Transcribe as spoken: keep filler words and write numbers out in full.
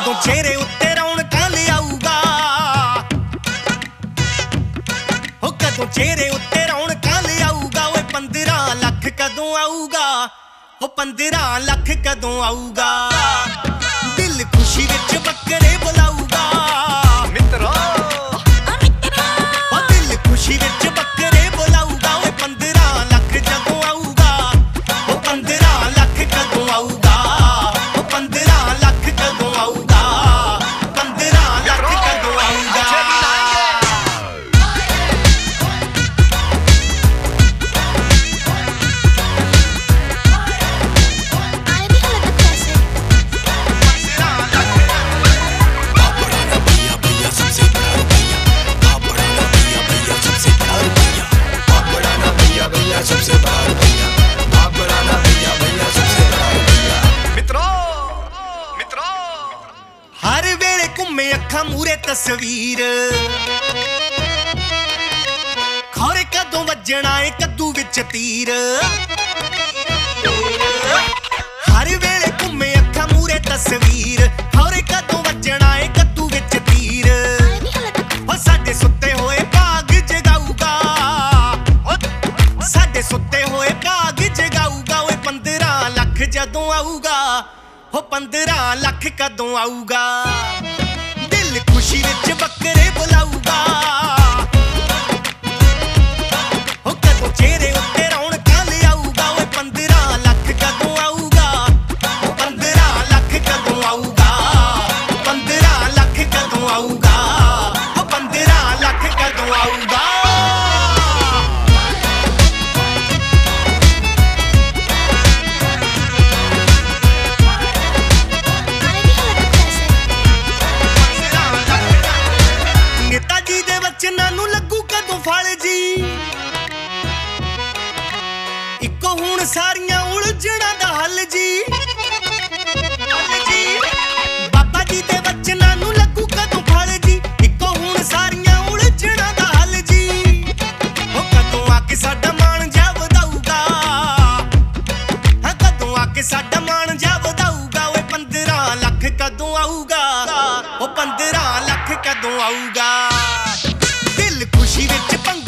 कदों चेहरे उत्ते रौनकां लिआऊगा हो कदों चेहरे उत्ते रौनकां लिआऊगा ओए पंद्रह लख कदों आऊगा हो पंद्रह लख कदों आऊगा दिल खुशी विच बकरे बुलाऊगा मित्रो ओ दिल खुशी विच बकरे बुलाऊगा ओए पंद्रह लख जदों आऊगा हो पंद्रह लख कदों आऊगा हो पंद्रह लख कदों आऊगा पंद्रह लख कदों आऊगा सबसे बड़ा रुपया बाप बढ़ाना भैया भैया सबसे बड़ा रुपया मित्रों मित्रों हर वेले घूमे अखां मूरे तस्वीर खौरे कदों वजना है कद्दू विच तीर हर वेले घूमे अखां मूरे तस्वीर खौरे कदों वजना है कद्दू विच तीर ओ साडे सुत्ते होए भाग जगाऊगा साडे सुत्ते होए भाग जगाऊगा ओए पंद्रह लख जदों आऊगा हो पंद्रह लख कदों आऊगा दिल खुशी विच बकरे बुलाऊगा हो कदों चेहरे उत्ते रौनकां लिआऊगा ओए पंद्रह लख कदों आऊगा हो पंद्रह लख कदों आऊगा पंद्रह लख कदों आऊगा हो पंद्रह लख कदों आऊगा नेताजी दे वचनां नूं लगू कदों फल जी इक्को हुण सारियां उलझणां दा हल जी बाबा जी दे वचनां नूं लगू कदों फल जी इक्को हुण सारियां उलझणां दा हल जी हो कदों आके साडा मान जा वधाऊगा हां कदों आके साडा मान जा वधाऊगा ओए पंद्रह लख कदों आऊगा हो पंद्रह लख कदों आऊगा दिल खुशी विच पंग